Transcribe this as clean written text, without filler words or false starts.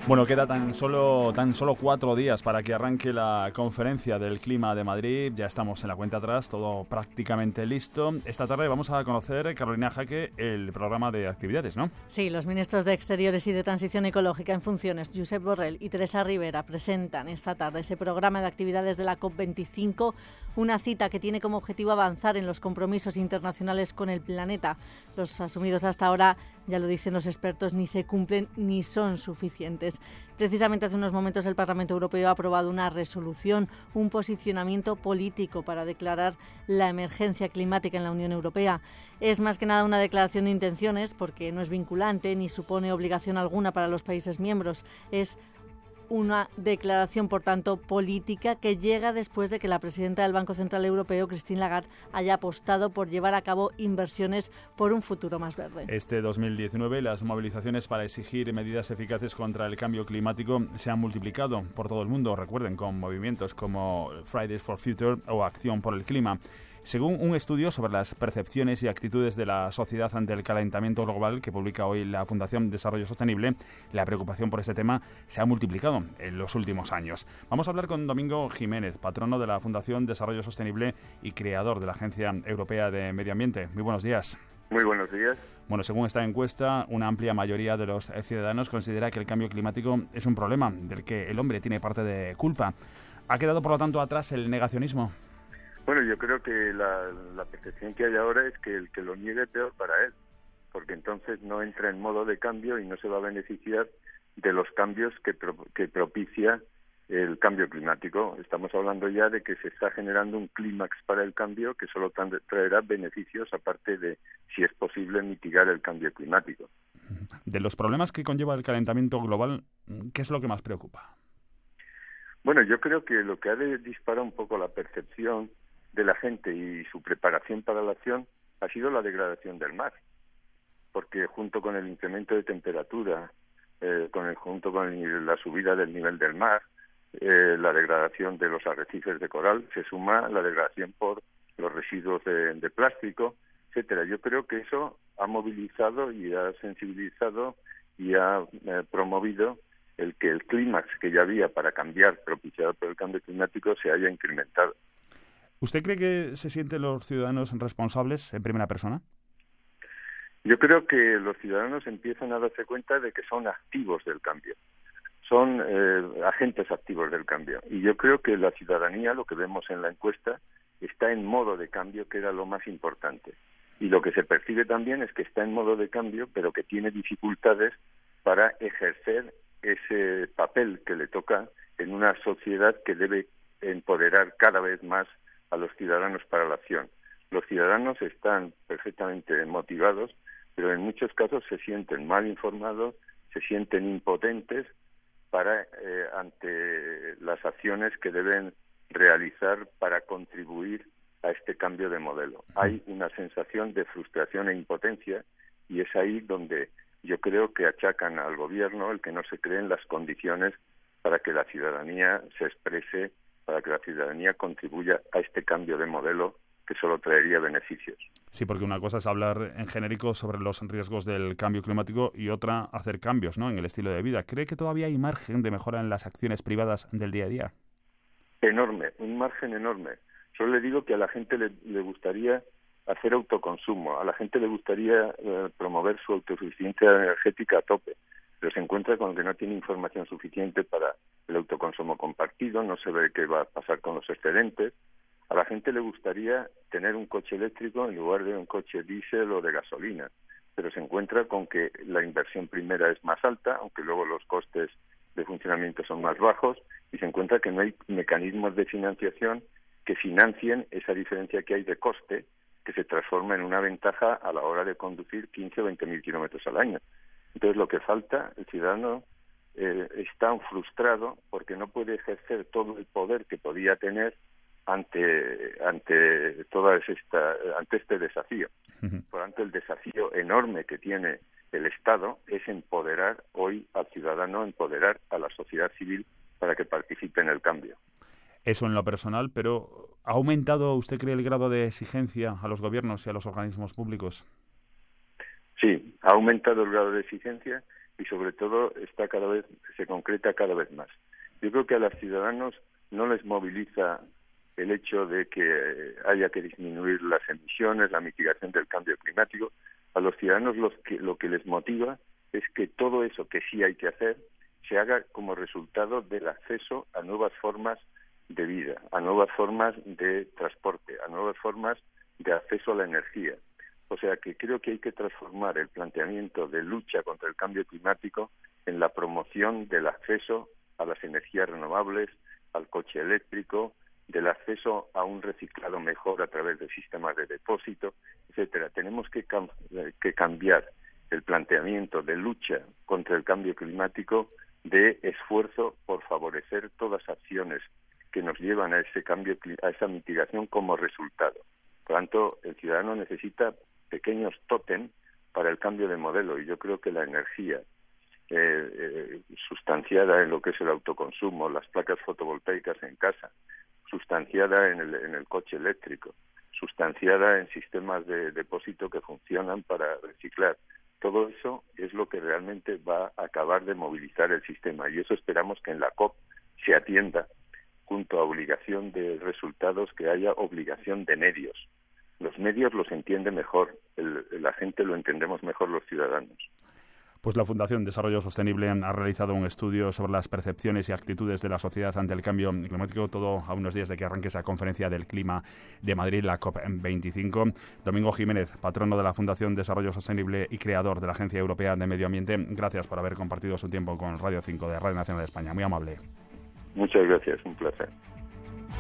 Bueno, queda tan solo 4 días para que arranque la conferencia del clima de Madrid. Ya estamos en la cuenta atrás, todo prácticamente listo. Esta tarde vamos a conocer, Carolina Jaque, el programa de actividades, ¿no? Sí, los ministros de Exteriores y de Transición Ecológica en funciones, Josep Borrell y Teresa Rivera, presentan esta tarde ese programa de actividades de la COP25, una cita que tiene como objetivo avanzar en los compromisos internacionales con el planeta. Los asumidos hasta ahora, ya lo dicen los expertos, ni se cumplen ni son suficientes. Precisamente hace unos momentos el Parlamento Europeo ha aprobado una resolución, un posicionamiento político para declarar la emergencia climática en la Unión Europea. Es más que nada una declaración de intenciones porque no es vinculante ni supone obligación alguna para los países miembros. Es una declaración, por tanto, política que llega después de que la presidenta del Banco Central Europeo, Christine Lagarde, haya apostado por llevar a cabo inversiones por un futuro más verde. Este 2019, las movilizaciones para exigir medidas eficaces contra el cambio climático se han multiplicado por todo el mundo, recuerden, con movimientos como Fridays for Future o Acción por el Clima. Según un estudio sobre las percepciones y actitudes de la sociedad ante el calentamiento global que publica hoy la Fundación Desarrollo Sostenible, la preocupación por este tema se ha multiplicado en los últimos años. Vamos a hablar con Domingo Jiménez, patrono de la Fundación Desarrollo Sostenible y creador de la Agencia Europea de Medio Ambiente. Muy buenos días. Muy buenos días. Bueno, según esta encuesta, una amplia mayoría de los ciudadanos considera que el cambio climático es un problema del que el hombre tiene parte de culpa. ¿Ha quedado, por lo tanto, atrás el negacionismo? Bueno, yo creo que la percepción que hay ahora es que el que lo niegue es peor para él, porque entonces no entra en modo de cambio y no se va a beneficiar de los cambios que propicia el cambio climático. Estamos hablando ya de que se está generando un clímax para el cambio que solo traerá beneficios, aparte de, si es posible, mitigar el cambio climático. De los problemas que conlleva el calentamiento global, ¿qué es lo que más preocupa? Bueno, yo creo que lo que ha disparado un poco la percepción de la gente y su preparación para la acción ha sido la degradación del mar, porque junto con el incremento de temperatura, junto con la subida del nivel del mar, la degradación de los arrecifes de coral, se suma la degradación por los residuos de plástico, etcétera. Yo creo que eso ha movilizado y ha sensibilizado y ha promovido el que el clímax que ya había para cambiar, propiciado por el cambio climático, se haya incrementado. ¿Usted cree que se sienten los ciudadanos responsables en primera persona? Yo creo que los ciudadanos empiezan a darse cuenta de que son activos del cambio, son agentes activos del cambio. Y yo creo que la ciudadanía, lo que vemos en la encuesta, está en modo de cambio, que era lo más importante. Y lo que se percibe también es que está en modo de cambio, pero que tiene dificultades para ejercer ese papel que le toca en una sociedad que debe empoderar cada vez más a los ciudadanos para la acción. Los ciudadanos están perfectamente motivados, pero en muchos casos se sienten mal informados, se sienten impotentes ante las acciones que deben realizar para contribuir a este cambio de modelo. Hay una sensación de frustración e impotencia y es ahí donde yo creo que achacan al gobierno el que no se creen las condiciones para que la ciudadanía se exprese, para que la ciudadanía contribuya a este cambio de modelo que solo traería beneficios. Sí, porque una cosa es hablar en genérico sobre los riesgos del cambio climático y otra hacer cambios, ¿no?, en el estilo de vida. ¿Cree que todavía hay margen de mejora en las acciones privadas del día a día? Enorme, un margen enorme. Solo le digo que a la gente le gustaría hacer autoconsumo, a la gente le gustaría promover su autosuficiencia energética a tope, pero se encuentra con que no tiene información suficiente para el autoconsumo compartido, no se ve qué va a pasar con los excedentes. A la gente le gustaría tener un coche eléctrico en lugar de un coche diésel o de gasolina, pero se encuentra con que la inversión primera es más alta, aunque luego los costes de funcionamiento son más bajos, y se encuentra que no hay mecanismos de financiación que financien esa diferencia que hay de coste, que se transforma en una ventaja a la hora de conducir 15 o 20 mil kilómetros al año. Entonces, lo que falta, el ciudadano está frustrado porque no puede ejercer todo el poder que podía tener ante este desafío. Por tanto, el desafío enorme que tiene el Estado es empoderar hoy al ciudadano, empoderar a la sociedad civil para que participe en el cambio. Eso en lo personal, pero ¿ha aumentado, usted cree, el grado de exigencia a los gobiernos y a los organismos públicos? Sí, ha aumentado el grado de exigencia y sobre todo se concreta cada vez más. Yo creo que a los ciudadanos no les moviliza el hecho de que haya que disminuir las emisiones, la mitigación del cambio climático. A los ciudadanos lo que les motiva es que todo eso que sí hay que hacer se haga como resultado del acceso a nuevas formas de vida, a nuevas formas de transporte, a nuevas formas de acceso a la energía. O sea que creo que hay que transformar el planteamiento de lucha contra el cambio climático en la promoción del acceso a las energías renovables, al coche eléctrico, del acceso a un reciclado mejor a través de sistemas de depósito, etcétera. Tenemos que cambiar el planteamiento de lucha contra el cambio climático de esfuerzo por favorecer todas las acciones que nos llevan a ese cambio, a esa mitigación como resultado. Por lo tanto, el ciudadano necesita pequeños tótem para el cambio de modelo, y yo creo que la energía sustanciada en lo que es el autoconsumo, las placas fotovoltaicas en casa, sustanciada en el coche eléctrico, sustanciada en sistemas de depósito que funcionan para reciclar. Todo eso es lo que realmente va a acabar de movilizar el sistema, y eso esperamos que en la COP se atienda, junto a obligación de resultados, que haya obligación de medios. Los medios los entiende mejor, la gente lo entendemos mejor los ciudadanos. Pues la Fundación Desarrollo Sostenible ha realizado un estudio sobre las percepciones y actitudes de la sociedad ante el cambio climático, todo a unos días de que arranque esa conferencia del clima de Madrid, la COP25. Domingo Jiménez, patrono de la Fundación Desarrollo Sostenible y creador de la Agencia Europea de Medio Ambiente, gracias por haber compartido su tiempo con Radio 5 de Radio Nacional de España. Muy amable. Muchas gracias, un placer.